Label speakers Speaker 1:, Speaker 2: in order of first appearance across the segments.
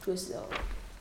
Speaker 1: Čuj se ovo.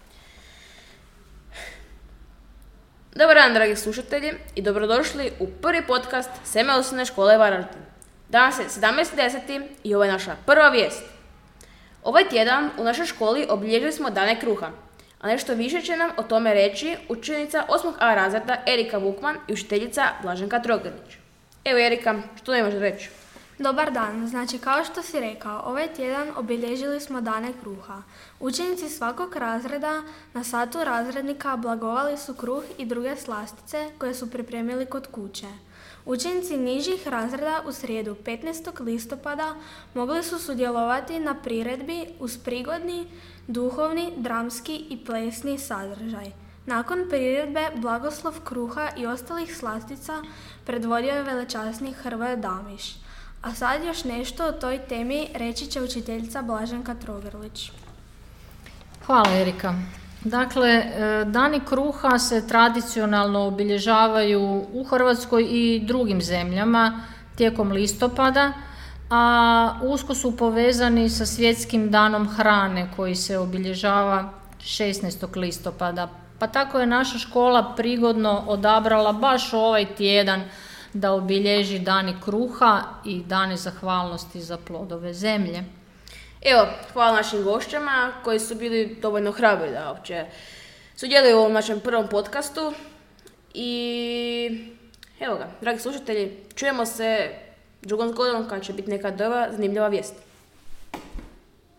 Speaker 1: Dobar dan, dragi slušatelji, i dobrodošli u prvi podcast Seme osnovne škole Varaždin. Danas je 17.10. i ovo je naša prva vijest. Ovaj tjedan u našoj školi obilježili smo Dane kruha, a nešto više će nam o tome reći učenica 8. A razreda Erika Vukman i učiteljica Blaženka Trogrlić. Evo Erika, što imaš reći?
Speaker 2: Dobar dan, znači kao što si rekao, ovaj tjedan obilježili smo Dane kruha. Učenici svakog razreda na satu razrednika blagovali su kruh i druge slastice koje su pripremili kod kuće. Učenici nižih razreda u srijedu 15. listopada mogli su sudjelovati na priredbi uz prigodni, duhovni, dramski i plesni sadržaj. Nakon priredbe blagoslov kruha i ostalih slastica predvodio je velečasni Hrvoje Damiš. A sad još nešto o toj temi reći će učiteljica Blaženka Trogrlić.
Speaker 3: Hvala Erika. Dakle, Dani kruha se tradicionalno obilježavaju u Hrvatskoj i drugim zemljama tijekom listopada, a usko su povezani sa Svjetskim danom hrane koji se obilježava 16. listopada. Pa tako je naša škola prigodno odabrala baš ovaj tjedan da obilježi Dani kruha i Dane zahvalnosti za plodove zemlje.
Speaker 1: Evo, hvala našim gošćama koji su bili dovoljno hrabri da uopće sudjeluju u ovom našem prvom podcastu. I evo ga, dragi slušatelji, čujemo se drugom zgodom kad će biti neka druga zanimljiva vijest.